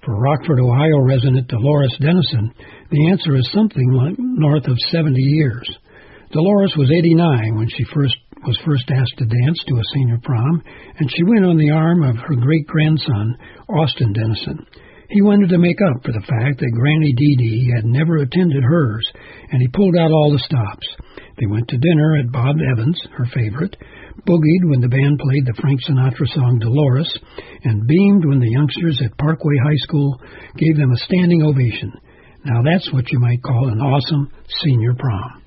For Rockford, Ohio resident Dolores Dennison, the answer is something like north of 70 years. Dolores was 89 when she was first asked to dance to a senior prom, and she went on the arm of her great-grandson, Austin Dennison. He wanted to make up for the fact that Granny Dee Dee had never attended hers, and he pulled out all the stops. They went to dinner at Bob Evans, her favorite, boogied when the band played the Frank Sinatra song Dolores, and beamed when the youngsters at Parkway High School gave them a standing ovation. Now that's what you might call an awesome senior prom.